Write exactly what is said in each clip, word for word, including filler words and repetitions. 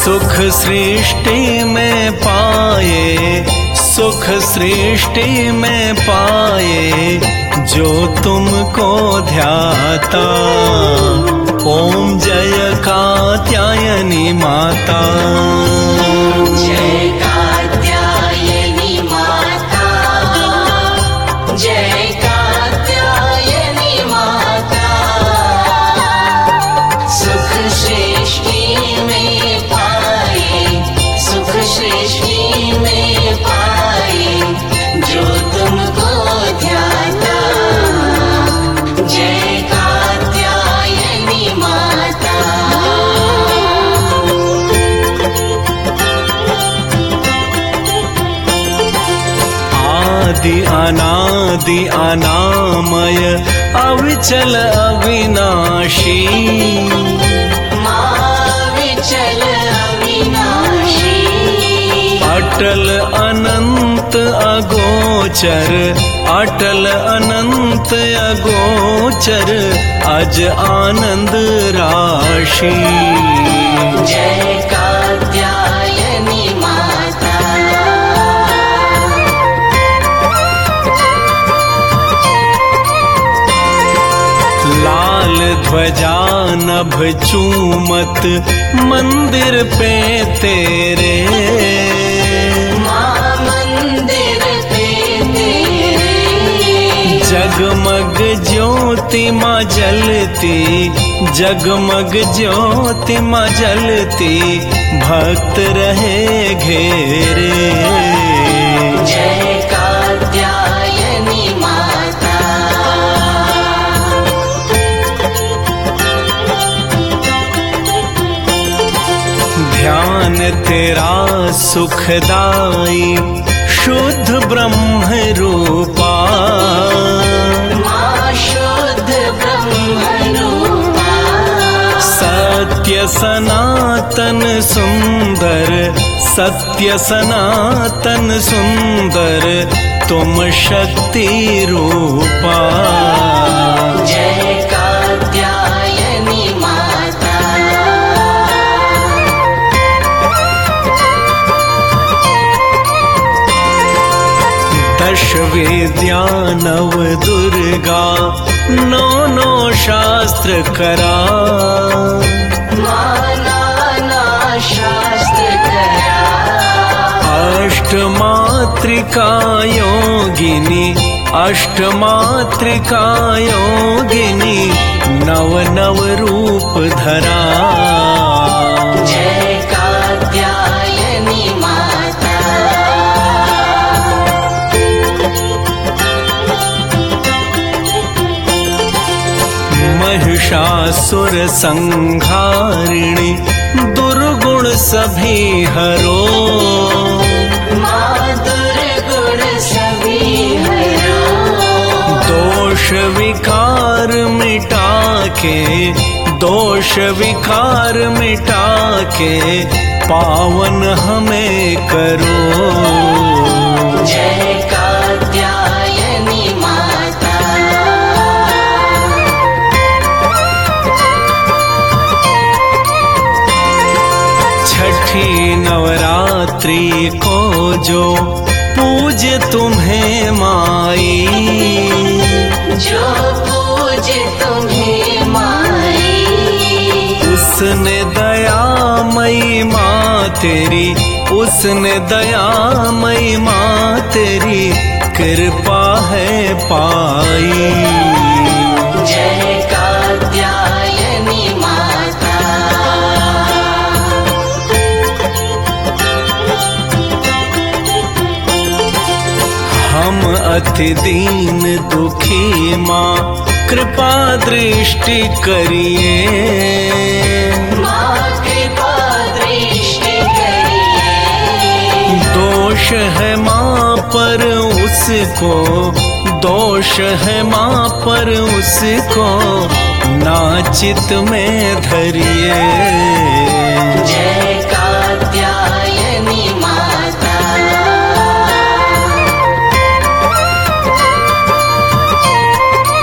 सुख सृष्टि में पाए, सुख सृष्टि में पाए जो तुमको ध्याता। ओम जय कात्यायनी माता। जय कात्यायनी माता, जय कात्यायनी माता। सुख सृष्टि में पाए, सुख सृष्टि में पाए जो तुमको ध्याता। जय कात्यायनी माता। आदि अनादि अनामय अविचल अविनाशी, विचल अविनाशी। अटल अनंत अगोचर, अटल अनंत अगोचर अज आनंद राशि। जय कात्यायनी माता। लाल ध्वजा नभ चूमत मंदिर पे तेरे, माँ मंदिर पे तेरे। जगमग ज्योति माँ जलती, जगमग ज्योति माँ जलती भक्त रहे घेरे। जय कात्यायनी माता। ध्यान तेरा सुखदाई शुद्ध ब्रह्म रूपा, माँ शुद्ध ब्रह्म रूपा। सत्य सनातन सुंदर, सत्य सनातन सुंदर तुम शक्ति रूपा। जय कात्यायनी माता। दश विद्या नव दुर्गा नौ नौ शास्त्र करा, नाना शास्त्र करा। अष्टमात्रिका योगिनी, अष्टमात्रिका योगिनी नव नव रूप धरा। जय कात्यायनी माता। महिषासुर संहारिणी दुर्गुण सभी हरो, माँ दुर्गुण सभी हरो। दोष विकार मिटा के, दोष विकार मिटा के पावन हमें करो। जय कात्यायनी माता। छठी नवरात्रि को जो पूजे तुम्हें माई, जो पूजे तुम्हें माई। उसने दयामयी माँ तेरी, उसने दयामयी माँ तेरी कृपा है पाई। जय कात्यायनी माता। हम अति दीन दुखी माँ कृपा दृष्टि करिए, माँ कृपा दृष्टि करिए। दोष है माँ पर उसको, दोष है माँ पर उसको नाचित में धरिए। जय कात्यायनी माता।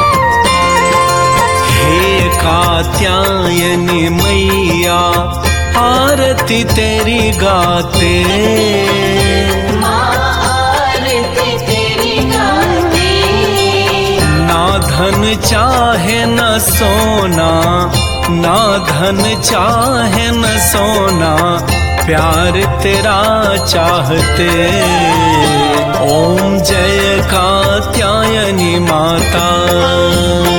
हे कात्यायनी मैया, आरती तेरी गाते, माँ आरती तेरी गाते। ना धन चाहे न सोना, ना धन चाहे न सोना, प्यार तेरा चाहते। ओम जय कात्यायनी माता।